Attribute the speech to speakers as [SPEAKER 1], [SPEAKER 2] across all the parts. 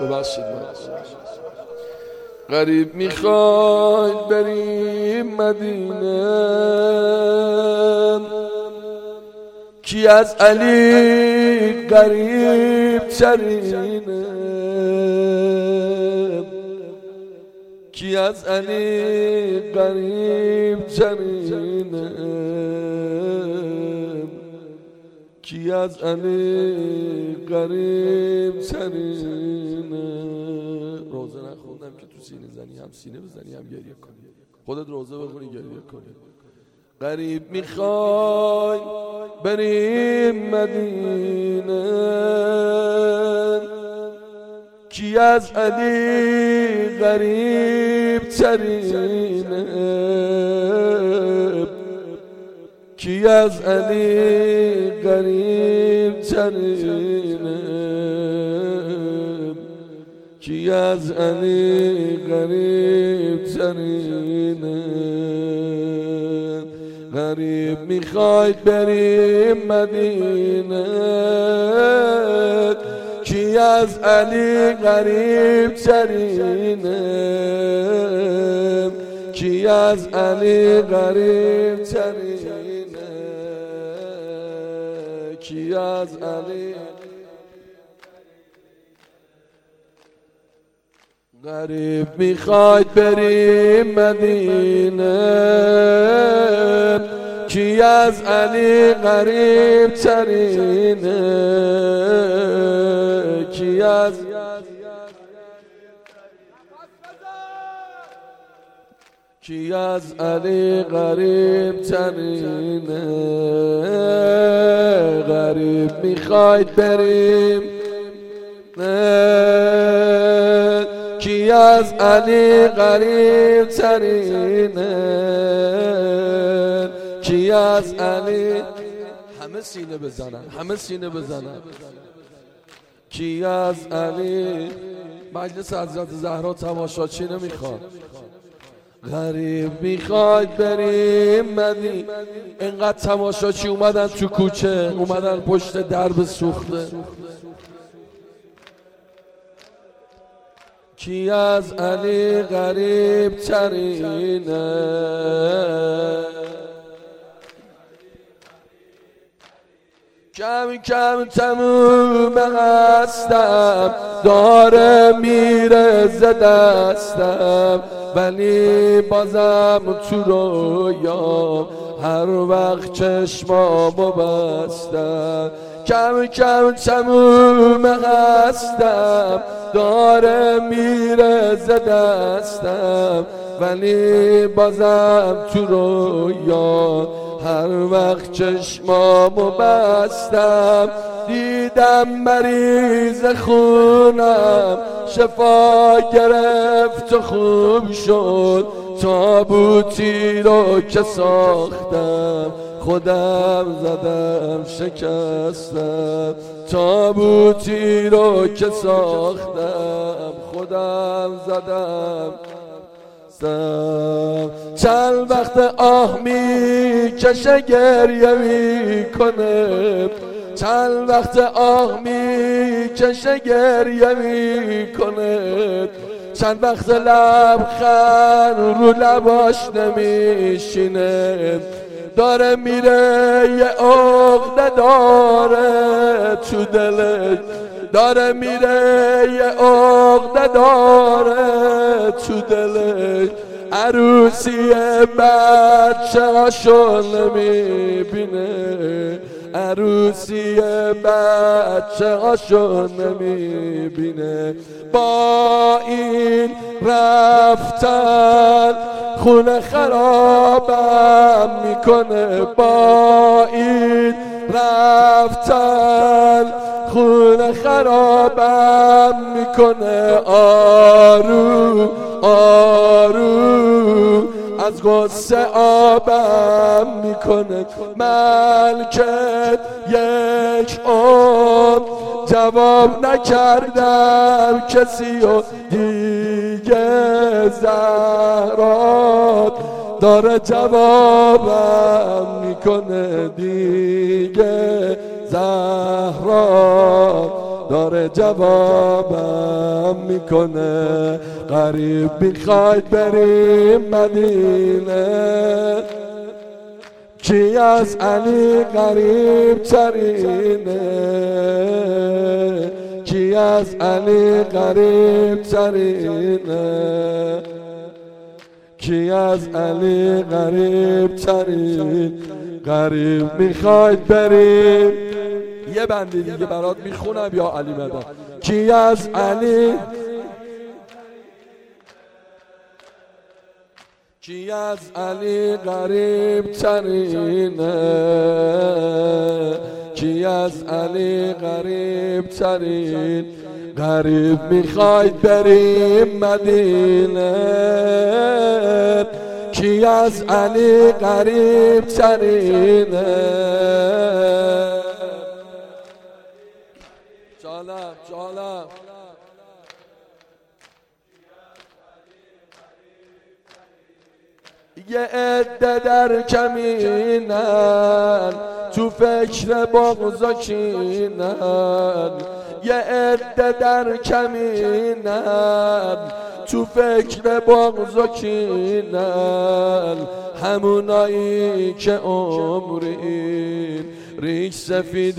[SPEAKER 1] ببخشید غریب میخوای بریم مدینه، کی از علی غریب ترینه، کی از علی غریب ترینه، کی از علی غریب ترینه. روزه نخوندم که تو سینه زنی هم سینه بزنی هم گریه کنی، خودت روزه بخونی گریه کنی. غریب میخوای بریم مدینه، کی از علی غریب ترینه، کی از علی غریب ترینه، کی از علی غریب ترینه. غریب میخواید بریم مدینه، کی از علی غریب ترینه، کی از علی غریب ترینه، کی از علی. غریب میخواید بریم مدینه، کی از علی غریب ترینه، کی از کی از علی غریب ترینه. غریب میخواید بریم، کی از علی غریب ترینه، کی از علی. همه سینه بزنن، همه سینه بزنن. کی از علی. مجلس حضرت زهرا تماشاچی نمیخواد. غریب میخواید بریم مدینه. اینقدر تماشاچی اومدن تو کوچه، اومدن پشت درب سوخته. کی از علی غریب ترینه، کم کم تموم هستم، داره میره ز دستم، ولی بازم تو رویام هر وقت چشمامو بستم. کم کم تموم هستم، داره میره ز دستم، ولی بازم تو رویام هر وقت چشمامو بستم. دیدم مریض خونم شفا گرفت و خوب شد، تابوتی رو که ساختم خودم زدم شکستم، تابوتی رو که ساختم خودم زدم. چند وقت آه میکشه گریه میکنه، چند وقت آه میکشه گریه میکنه، چند وقت لبخند رو لباش نمیشینه، داره میره یه عقده داره تو دلش، داره میره یه عقده داره تو دلش. عروسی بچه هاشو نمیبینه، عروسی بچه هاشو نمیبینه. با این رفتن خونه خرابم میکنه، با این رفتن خونه خرابم میکنه. آروم آروم از غصه آبم میکنه. ملکت یک عمر جواب نکردم کسی و دیگه زهرات داره جوابم میکنه، دیگه زهرات داره جوابم غم میکنه. غریب میخواید بریم مدینه، کی از علی غریب ترینه، کی از علی غریب ترینه، کی از علی غریب ترین. غریب میخواید بریم، یه بندی دیگه برات میخونم یا علی مدد. کی از علی، کی از علی غریب ترینه، کی از علی غریب ترین. غریب میخواید بریم مدینه، کی از علی غریب ترینه. جالب جالب. یه عده در کمینن، تو فکر بغضاکینن. یه عده در کمینن، تو فکر بغضاکینن. همونایی که عمری ریش سفید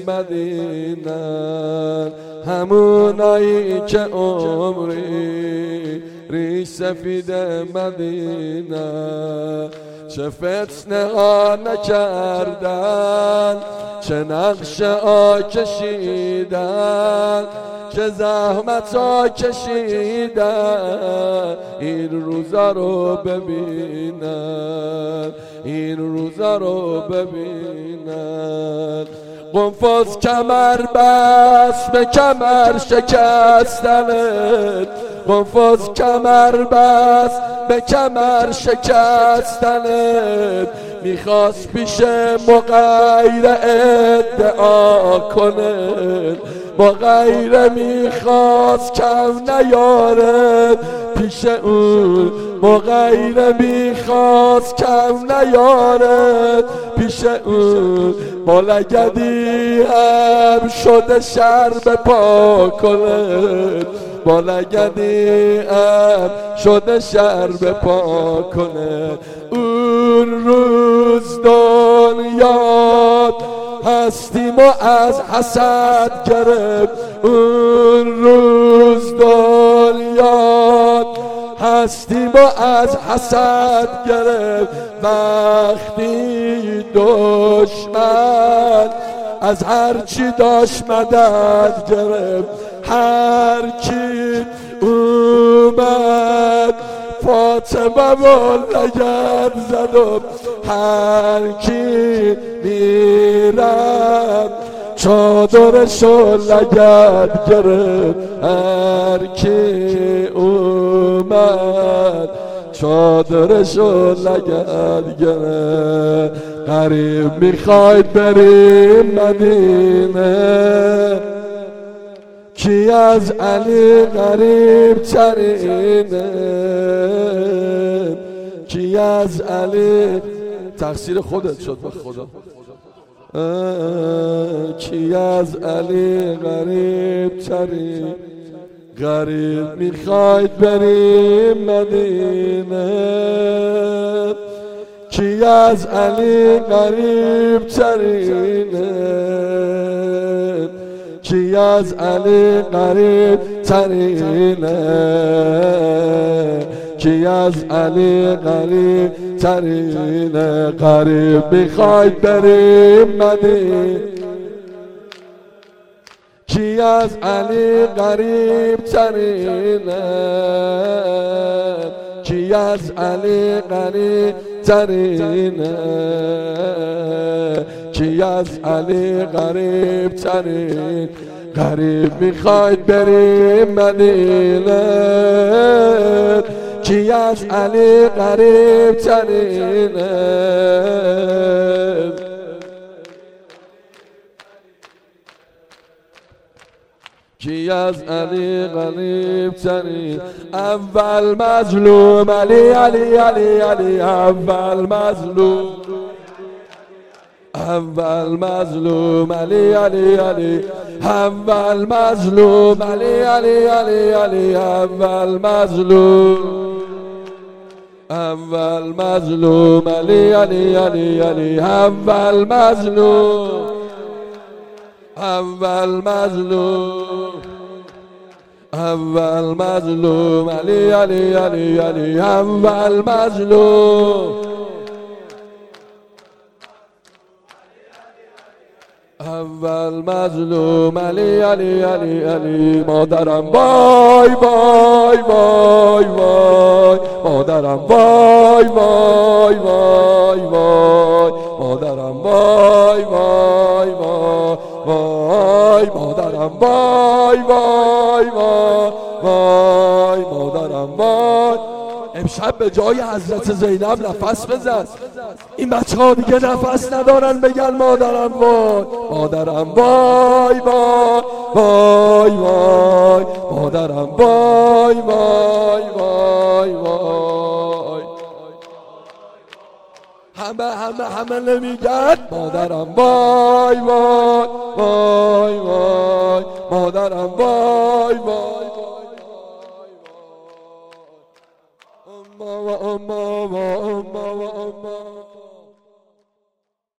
[SPEAKER 1] مدینن، همونایی که عمری ریش سفید مدینه. چه فتنه ها نکردن، چه نقش ها کشیدن، چه زحمت ها کشیدن. این روزا رو ببینن، این روزا رو ببینن. قنفذ کمر بست به کمر شکستنت، قنفذ کمر بست به کمر شکستنت. میخواست پیش مغیر ادعا کنه، مغیر میخواست کم نیارد پیش اون، مغیر میخواست کم نیارد پیش اون. با لگدی هم شده شر به پا کنه، با لگدی هم شده شر به پا کنه. اون روز دنیا هستیم و از حسد گرفت، اون روز دنیا هستیم و از حسد گرفت. وقتی دشمن از هر چی داشت مدد گرفت، هر کی اومد فاطمه و لگد زد، هر کی میرم چادرشو لگد گرفت، هر کی اومد چادرشو لگد گرفت. غریب میخواید بریم مدینه، کی از علی غریب ترینه، کی از علی. تقصیر خودت شد به خدا. کی از علی غریب ترین. غریب میخواید بریم مدینه، کی از علی غریب ترینه، کی از علی غریب ترینه، کی از علی غریب ترینه. غریب میخواید بریم مدینه، کی از علی غریب ترینه، کی از علی غریب ترینه، کی از علی غریب ترین. غریب میخواید بریم مدینه، کی از علی غریب ترینه، کی از علی غریب ترین. اول مظلوم علی علی علی علی، اول مظلوم، اول مظلوم علی علی علی، اول مظلوم علی علی علی علی، اول مظلوم، اول مظلوم علی علی علی علی، اول مظلوم، اول مظلوم، اول مظلوم علی علی علی علی، اول مظلوم، اول مظلوم علی علی علی علی. مادرم وای وای وای وای، مادرم وای وای وای وای، مادرم وای وای وای وای، مادرم وای وای وای وای، مادرم وای. امشب به جای حضرت زینب نفس بزن. این بچه ها دیگه نفس ندارن بگن مادرم وای، مادرم وای وای وای وای، مادرم وای وای وای وای. همه نمیگن مادرم وای وای وای وای، مادرم وای وای. أما وأما وأما وأما